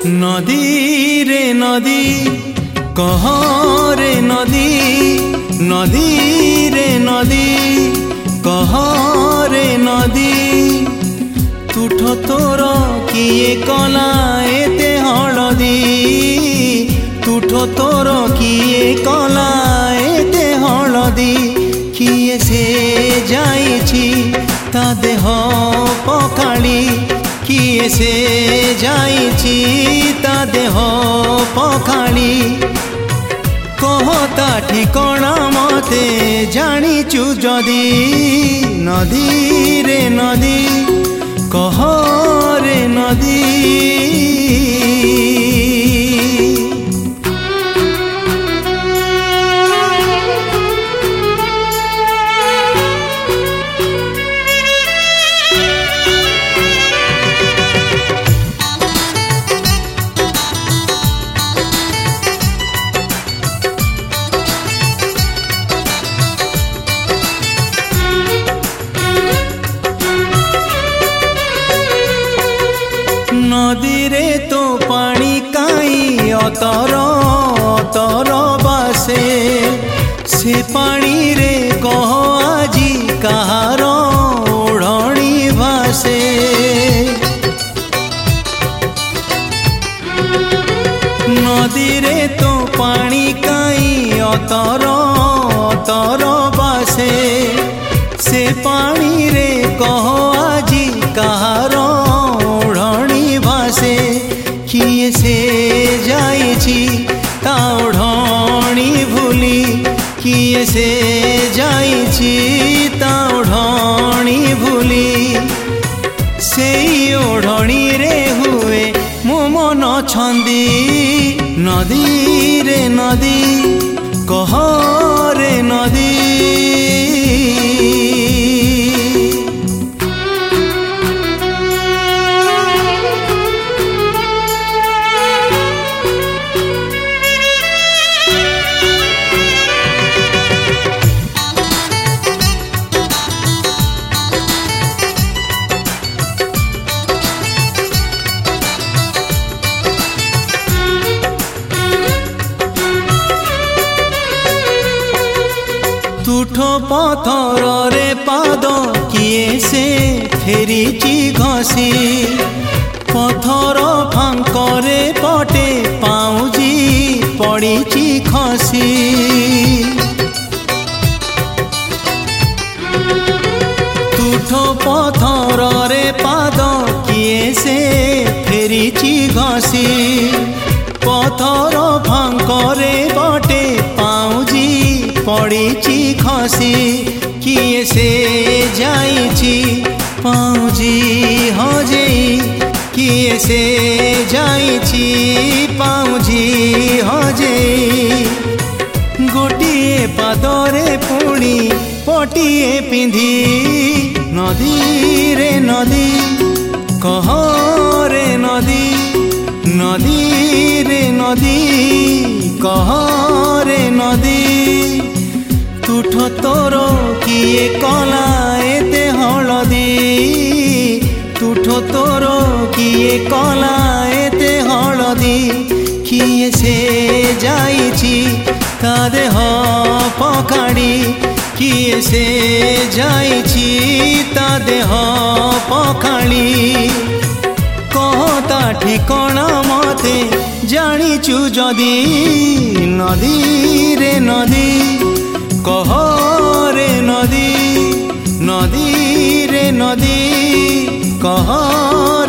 नदी रे नदी कह रे नदी, नदी रे नदी कह रे नदी, तुठ तोर किए कला एते हलदी, तुठ तोर किए कला एते हलदी, किए से जाइछि ता देह पखाड़ी, किए से जाइछि ता देह पखाड़ी, कहता ठिकणा मते जानिचु जदी, नदी रे नदी कह रे नदी। नदी रे तो पानी काई अतर अतर बासे, से पानी रे कह आजी कहार ओढ़णी भासे, नदी रे तो पानी काई अतर अतर बासे, से पानी रे कह आजी कहार भासे, किए से जाइछि ता ओढ़णी भूली, किए से जाइछि ता ओढ़णी भूली, सेई ओढ़णी रे हुए मो मन छंदी, नदी रे नदी कह रे नदी। तुठ पथर रे पाद किए से फेरिची घसी, पथर फांकरे पटे पाउजी पड़ीची खसी, तुठ पथर रे पाद किए से फेरिची घसी, पथर फांकरे पटे पाउजी पड़ीची खसी, किए से जाइछि पाउजी हजेई, किए से जाइछि पाउजी हजेई, गोटिए पादरे पुणी पटिए पिंधी, नदी रे नदी कह रे नदी, नदी रे नदी कह रे नदी, तुठ तोर किए कला एते हलदी, तुठ तोर किए कला एते हलदी, किए से जाइछि ता देह पखाड़ी, किए से जाइछि ता देह पखाड़ी, कहता ठिकणा मते जानिचु जदी, नदी रे नदी कह रे नदी, नदी रे नदी कह